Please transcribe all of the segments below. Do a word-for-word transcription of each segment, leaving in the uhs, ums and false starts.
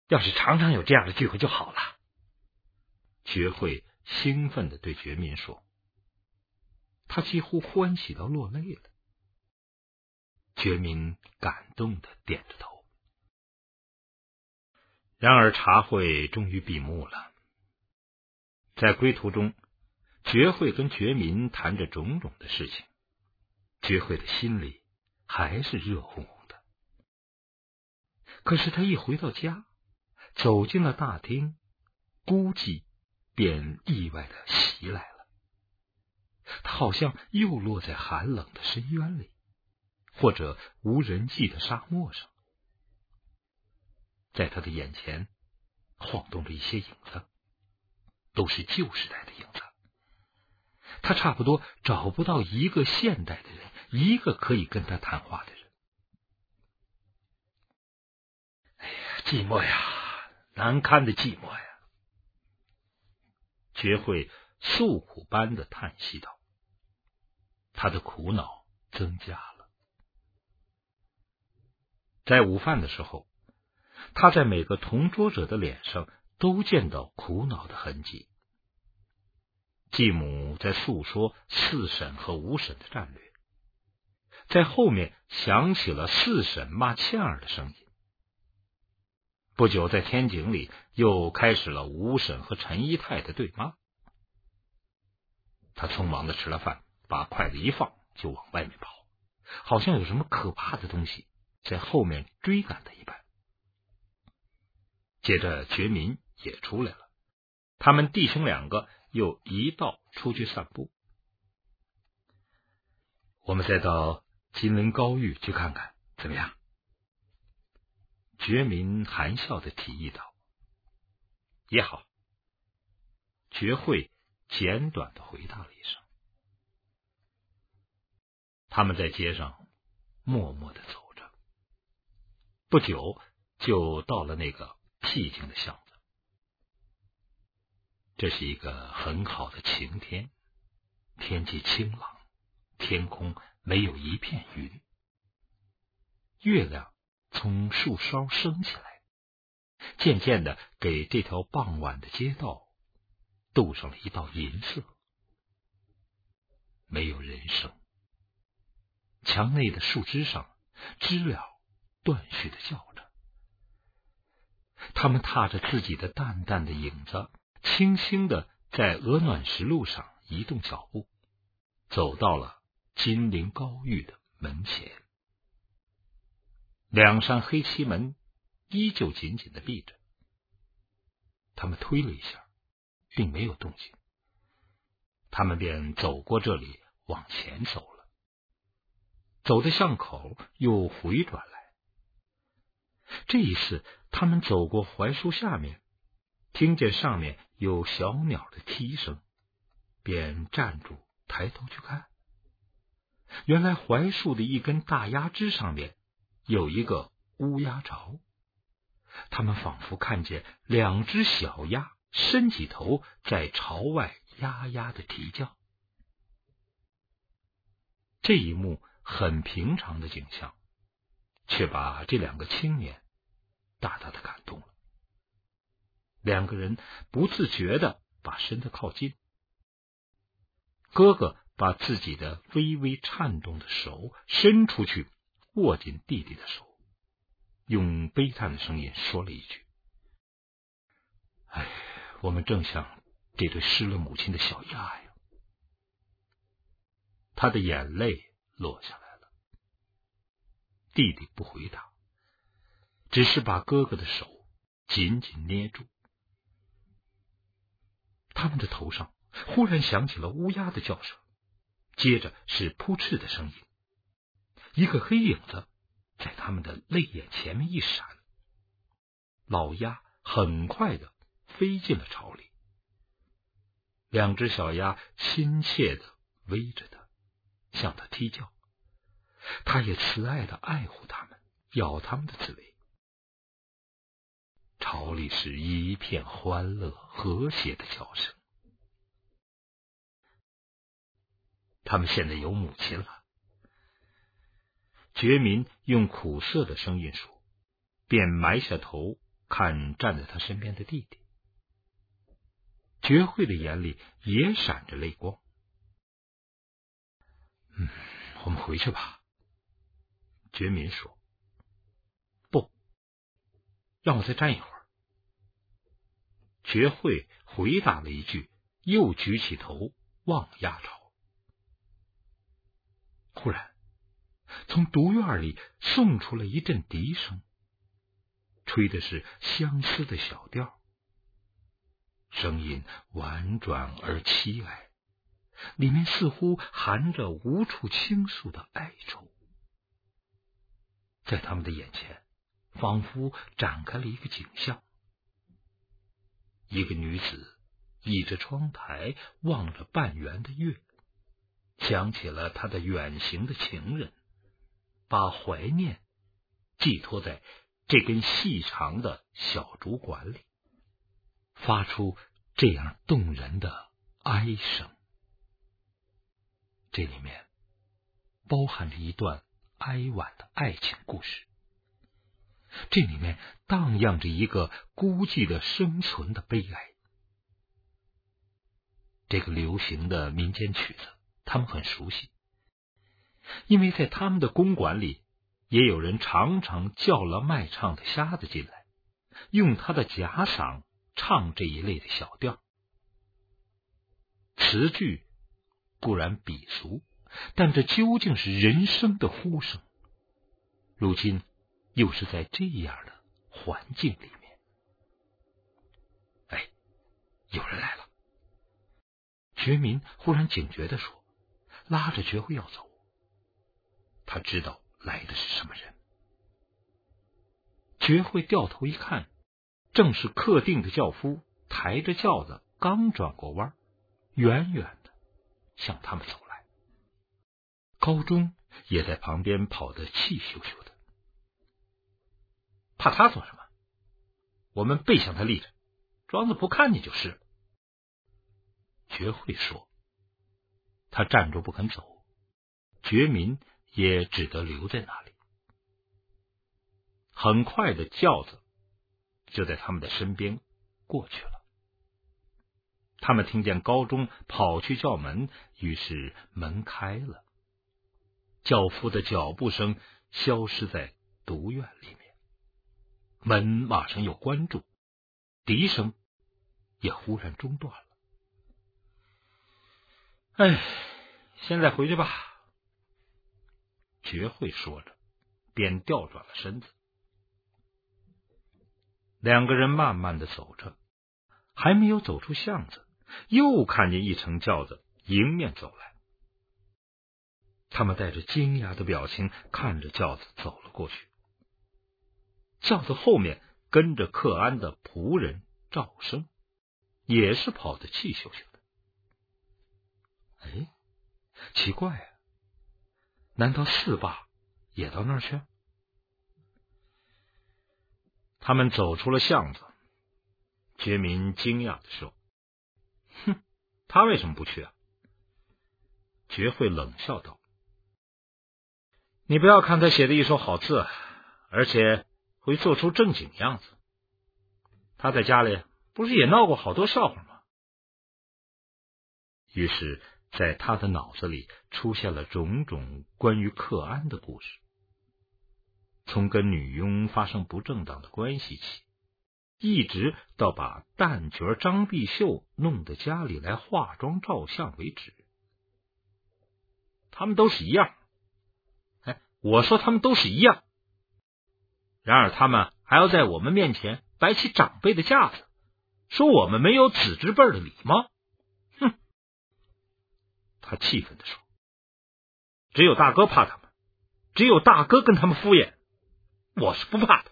要是常常有这样的聚会就好了。觉慧兴奋地对觉民说，他几乎欢喜到落泪了。觉民感动地点着头。然而茶会终于闭幕了。在归途中，觉慧跟觉民谈着种种的事情，觉慧的心里还是热烘烘的。可是他一回到家，走进了大厅，孤寂便意外的袭来了。他好像又落在寒冷的深渊里，或者无人迹的沙漠上。在他的眼前晃动着一些影子，都是旧时代的影子。他差不多找不到一个现代的人，一个可以跟他谈话的人。哎呀，寂寞呀，难堪的寂寞呀！觉慧诉苦般的叹息道，他的苦恼增加了。在午饭的时候，他在每个同桌者的脸上都见到苦恼的痕迹。继母在诉说四婶和五婶的战略，在后面响起了四婶骂倩儿的声音。不久，在天井里又开始了五婶和陈姨太的对骂。他匆忙的吃了饭，把筷子一放就往外面跑，好像有什么可怕的东西在后面追赶他一般。接着觉民也出来了，他们弟兄两个又一道出去散步。我们再到金陵高峪去看看，怎么样？觉民含笑的提议道。也好。觉慧简短的回答了一声。他们在街上默默的走着，不久就到了那个僻静的巷子。这是一个很好的晴天，天气清朗，天空没有一片云。月亮从树梢升起来，渐渐的给这条傍晚的街道镀上了一道银色。没有人声，墙内的树枝上知了断续的叫着。他们踏着自己的淡淡的影子，轻轻的在鹅卵石路上移动脚步，走到了金陵高峪的门前。两扇黑漆门依旧紧紧的闭着。他们推了一下，并没有动静。他们便走过这里，往前走了。走的巷口又回转来。这一次，他们走过槐树下面，听见上面有小鸟的啼声，便站住，抬头去看。原来槐树的一根大鸦枝上面有一个乌鸦巢。他们仿佛看见两只小鸭伸起头，在巢外呀呀的啼叫。这一幕很平常的景象，却把这两个青年大大的感动了。两个人不自觉的把身子靠近。哥哥把自己的微微颤动的手伸出去，握紧弟弟的手，用悲叹的声音说了一句：哎，我们正像这对失了母亲的小鸭呀。他的眼泪落下来了。弟弟不回答，只是把哥哥的手紧紧捏住。他们的头上忽然响起了乌鸦的叫声，接着是扑哧的声音。一个黑影子在他们的泪眼前面一闪，老鸭很快的飞进了巢里。两只小鸭亲切的围着它，向它啼叫。它也慈爱的爱护它们，咬它们的滋味。巢里是一片欢乐和谐的叫声。他们现在有母亲了。觉民用苦涩的声音说，便埋下头看站在他身边的弟弟。觉慧的眼里也闪着泪光。嗯，我们回去吧。觉民说。不，让我再站一会儿。觉慧回答了一句，又举起头望亚朝。忽然，从独院里送出了一阵笛声，吹的是相思的小调，声音婉转而凄哀，里面似乎含着无处倾诉的哀愁。在他们的眼前，仿佛展开了一个景象：一个女子倚着窗台，望着半圆的月，想起了她的远行的情人，把怀念寄托在这根细长的小竹管里，发出这样动人的哀声。这里面包含着一段哀婉的爱情故事，这里面荡漾着一个孤寂的生存的悲哀。这个流行的民间曲子他们很熟悉，因为在他们的公馆里也有人常常叫了卖唱的瞎子进来，用他的假嗓唱这一类的小调。词句固然鄙俗，但这究竟是人生的呼声，如今又是在这样的环境里面。哎，有人来了。觉民忽然警觉地说，拉着觉慧要走。他知道来的是什么人。觉慧掉头一看，正是客定的轿夫抬着轿子刚转过弯，远远的向他们走来。高中也在旁边跑得气咻咻的。怕他做什么？我们背向他立着，装作不看见就是了。觉慧说。他站住不肯走，觉民也只得留在那里。很快的轿子就在他们的身边过去了。他们听见高中跑去叫门，于是门开了，轿夫的脚步声消失在独院里面，门马上又关住，笛声也忽然中断了。哎，现在回去吧。觉慧说着，便调转了身子。两个人慢慢的走着，还没有走出巷子，又看见一乘轿子迎面走来。他们带着惊讶的表情看着轿子走了过去。轿子后面跟着克安的仆人赵生，也是跑得气咻咻的。哎，奇怪啊，难道四爸也到那儿去？他们走出了巷子，觉民惊讶的说：“哼，他为什么不去啊？”觉慧冷笑道：“你不要看他写的一手好字，而且会做出正经样子。他在家里不是也闹过好多笑话吗？”于是在他的脑子里出现了种种关于克安的故事，从跟女佣发生不正当的关系起，一直到把旦角张碧秀弄得家里来化妆照相为止。他们都是一样，哎，我说他们都是一样。然而他们还要在我们面前摆起长辈的架子，说我们没有子侄辈的礼貌。哼！他气愤地说：“只有大哥怕他们，只有大哥跟他们敷衍，我是不怕的。”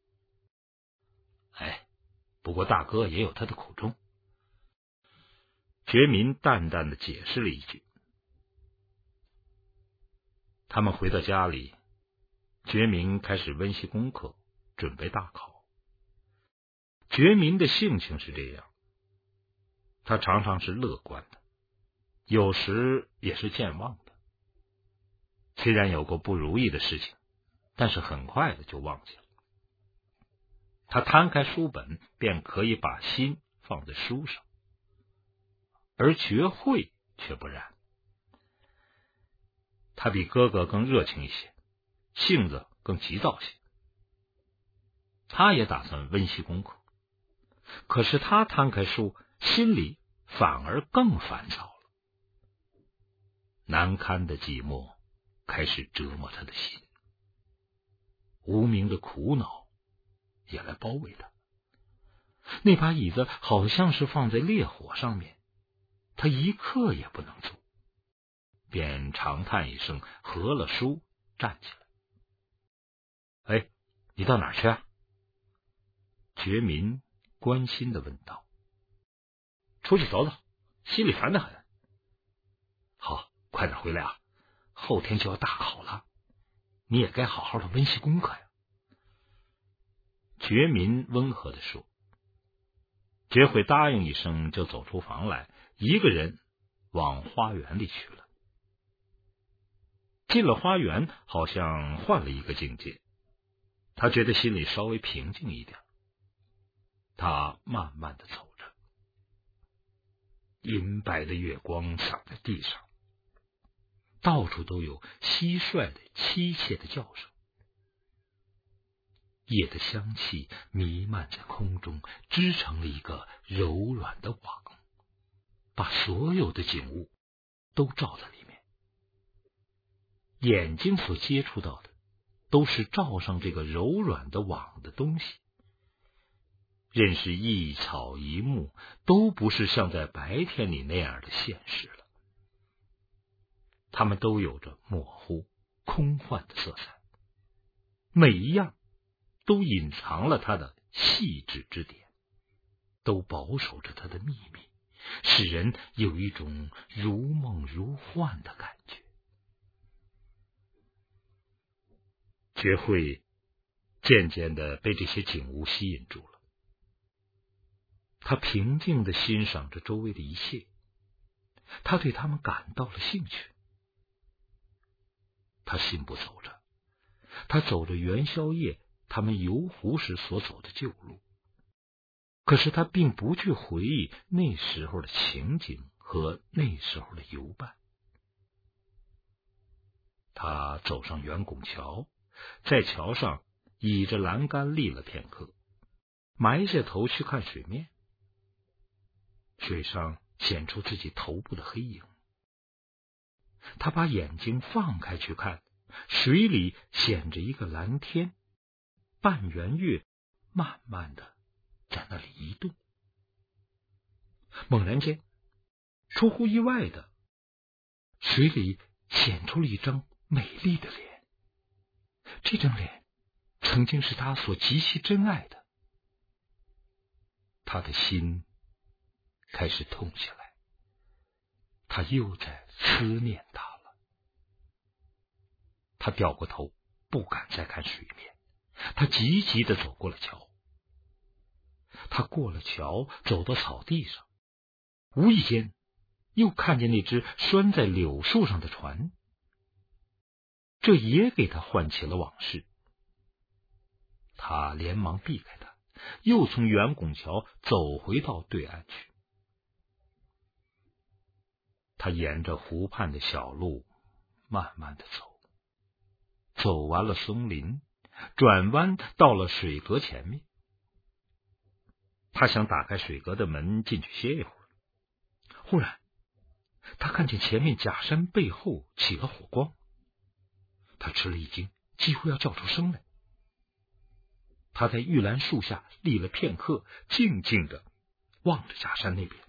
哎，不过大哥也有他的苦衷。觉民淡淡的解释了一句。他们回到家里，觉民开始温习功课，准备大考。觉民的性情是这样，他常常是乐观的，有时也是健忘的。虽然有过不如意的事情，但是很快的就忘记了。 他摊开书本，便可以把心放在书上。而觉慧却不然，他比哥哥更热情一些，性子更急躁些。他也打算温习功课，可是他摊开书，心里反而更烦躁了。难堪的寂寞开始折磨他的心，无名的苦恼也来包围他。那把椅子好像是放在烈火上面，他一刻也不能坐，便长叹一声，合了书站起来。哎，你到哪儿去啊？觉民关心地问道。出去走走，心里烦得很。好，快点回来啊，后天就要大考了，你也该好好的温习功课呀。觉民温和地说。觉慧答应一声，就走出房来，一个人往花园里去了。进了花园，好像换了一个境界，他觉得心里稍微平静一点。他慢慢的走着，银白的月光洒在地上，到处都有蟋蟀的凄切的叫声。夜的香气弥漫在空中，织成了一个柔软的网，把所有的景物都罩在里面。眼睛所接触到的都是罩上这个柔软的网的东西，认识一草一木都不是像在白天里那样的现实了，它们都有着模糊空幻的色彩，每一样都隐藏了它的细致之点，都保守着它的秘密，使人有一种如梦如幻的感觉。觉慧渐渐的被这些景物吸引住了，他平静地欣赏着周围的一切，他对他们感到了兴趣。他信步走着，他走着元宵夜他们游湖时所走的旧路，可是他并不去回忆那时候的情景和那时候的游伴。他走上圆拱桥，在桥上倚着栏杆立了片刻，埋下头去看水面。水上显出自己头部的黑影，他把眼睛放开去看，水里显着一个蓝天，半圆月慢慢的在那里移动。猛然间，出乎意外的，水里显出了一张美丽的脸，这张脸曾经是他所极其珍爱的。他的心开始痛起来，他又在思念他了。他掉过头，不敢再看水面，他急急地走过了桥。他过了桥，走到草地上，无意间又看见那只拴在柳树上的船，这也给他唤起了往事。他连忙避开他，又从圆拱桥走回到对岸去。他沿着湖畔的小路慢慢的走，走完了松林，转弯到了水阁前面。他想打开水阁的门进去歇一会儿，忽然他看见前面假山背后起了火光，他吃了一惊，几乎要叫出声来。他在玉兰树下立了片刻，静静的望着假山那边。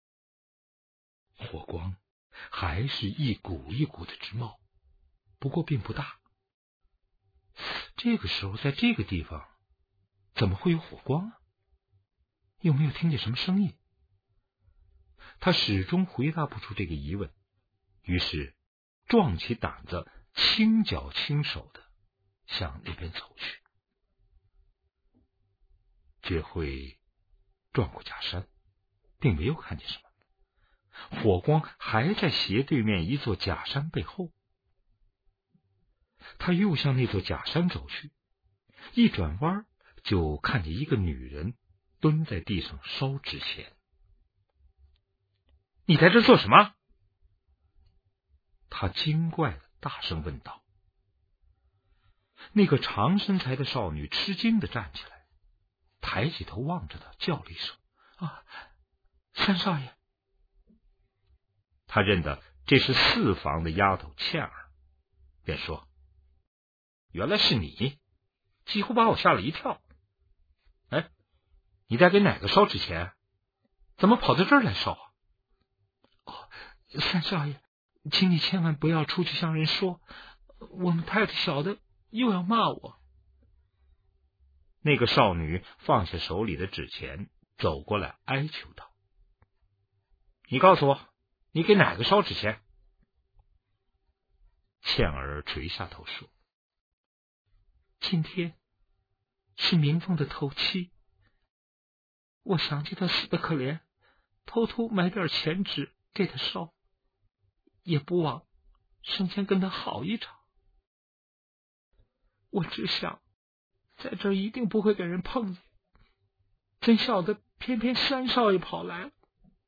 火光还是一股一股的直冒，不过并不大。这个时候在这个地方怎么会有火光啊？又没有听见什么声音。他始终回答不出这个疑问，于是壮起胆子，轻脚轻手的向那边走去。觉慧转过假山，并没有看见什么，火光还在斜对面一座假山背后。他又向那座假山走去，一转弯就看见一个女人蹲在地上烧纸钱。你在这做什么？他惊怪的大声问道。那个长身材的少女吃惊的站起来，抬起头望着他，叫了一声：啊，三少爷。他认得这是四房的丫头倩儿，便说：原来是你，几乎把我吓了一跳。哎，你在给哪个烧纸钱？怎么跑到这儿来烧啊？哦，三少爷，请你千万不要出去向人说，我们太太小的又要骂我。那个少女放下手里的纸钱，走过来哀求道：你告诉我，你给哪个烧纸钱？倩儿垂下头说：今天是明凤的头七，我想起他死的可怜，偷偷买点钱纸给他烧，也不枉生前跟他好一场。我只想在这儿一定不会给人碰见，真晓得偏偏三少爷跑来了。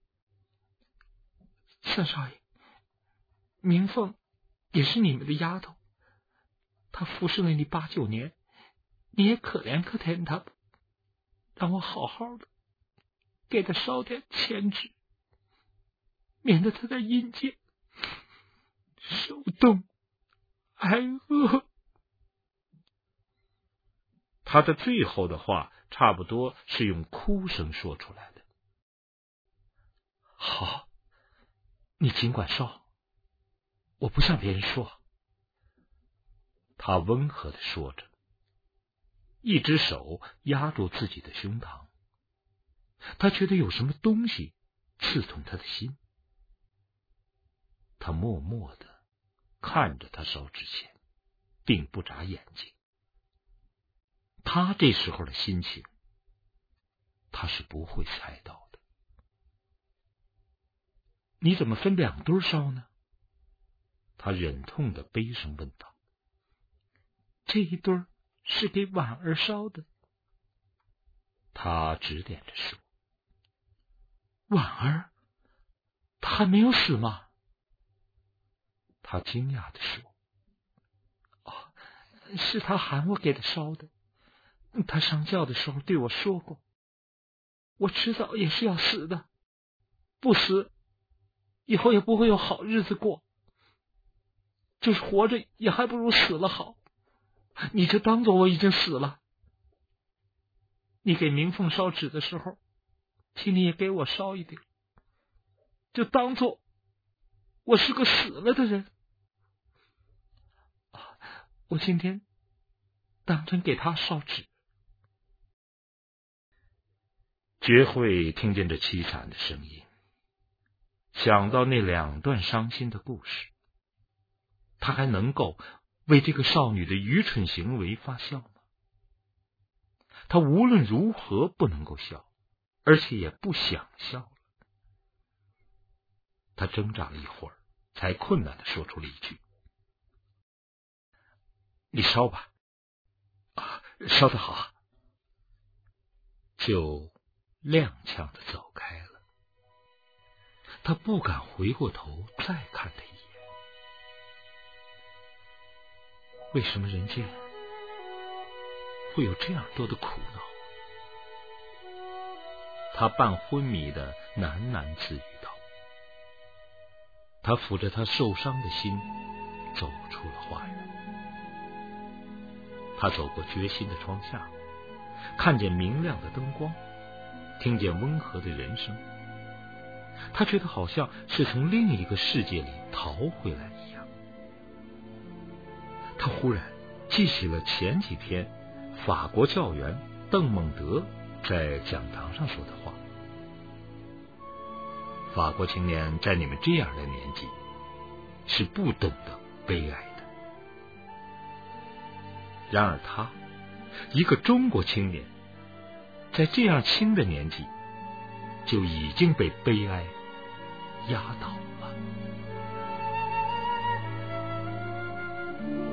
三少爷，明凤也是你们的丫头，她服侍了你八九年，你也可怜可怜她吧，让我好好的给她烧点钱纸，免得她在阴间受冻挨饿。他的最后的话差不多是用哭声说出来的。好，你尽管烧，我不向别人说。他温和的说着，一只手压住自己的胸膛，他觉得有什么东西刺痛他的心。他默默的看着他烧纸钱，并不眨眼睛。他这时候的心情，他是不会猜到的。你怎么分两堆烧呢？他忍痛的悲声问道。这一堆是给婉儿烧的。他指点着说。婉儿，她还没有死吗？他惊讶的说。哦，是他喊我给他烧的。他上轿的时候对我说过，我迟早也是要死的，不死以后也不会有好日子过，就是活着也还不如死了好，你就当作我已经死了。你给明凤烧纸的时候，请你也给我烧一点，就当作我是个死了的人。我今天当真给他烧纸。觉慧听见这凄惨的声音，想到那两段伤心的故事，他还能够为这个少女的愚蠢行为发笑吗？他无论如何不能够笑，而且也不想笑了。他挣扎了一会儿，才困难地说出了一句：你烧吧。啊，烧得好。就踉跄的走开了。他不敢回过头再看他一眼。为什么人间会有这样多的苦恼？他半昏迷的喃喃自语道。他抚着他受伤的心，走出了花园。他走过决心的窗下，看见明亮的灯光，听见温和的人声，他觉得好像是从另一个世界里逃回来一样。他忽然记起了前几天法国教员邓孟德在讲堂上说的话：法国青年在你们这样的年纪是不懂得悲哀的。然而他，一个中国青年，在这样轻的年纪就已经被悲哀压倒了。